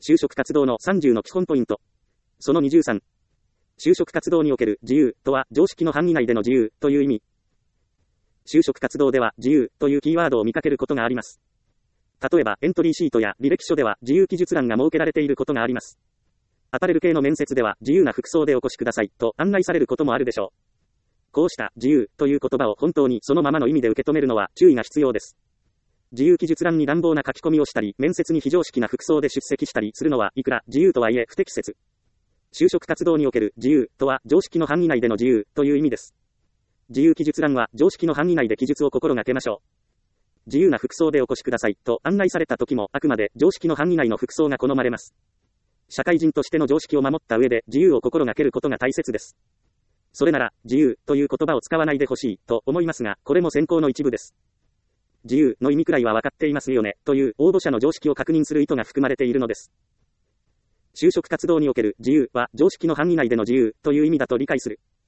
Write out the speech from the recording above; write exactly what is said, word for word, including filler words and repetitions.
就職活動のさんじゅうの基本ポイント。そのにじゅうさん。就職活動における自由とは常識の範囲内での自由という意味。就職活動では自由というキーワードを見かけることがあります。例えばエントリーシートや履歴書では自由記述欄が設けられていることがあります。アパレル系の面接では自由な服装でお越しくださいと案内されることもあるでしょう。こうした自由という言葉を本当にそのままの意味で受け止めるのは注意が必要です。自由記述欄に乱暴な書き込みをしたり、面接に非常識な服装で出席したりするのはいくら自由とはいえ不適切。就職活動における自由とは常識の範囲内での自由という意味です。自由記述欄は常識の範囲内で記述を心がけましょう。自由な服装でお越しくださいと案内された時もあくまで常識の範囲内の服装が好まれます。社会人としての常識を守った上で自由を心がけることが大切です。それなら自由という言葉を使わないでほしいと思いますが、これも選考の一部です。自由の意味くらいは分かっていますよねという応募者の常識を確認する意図が含まれているのです。就職活動における自由は常識の範囲内での自由という意味だと理解する。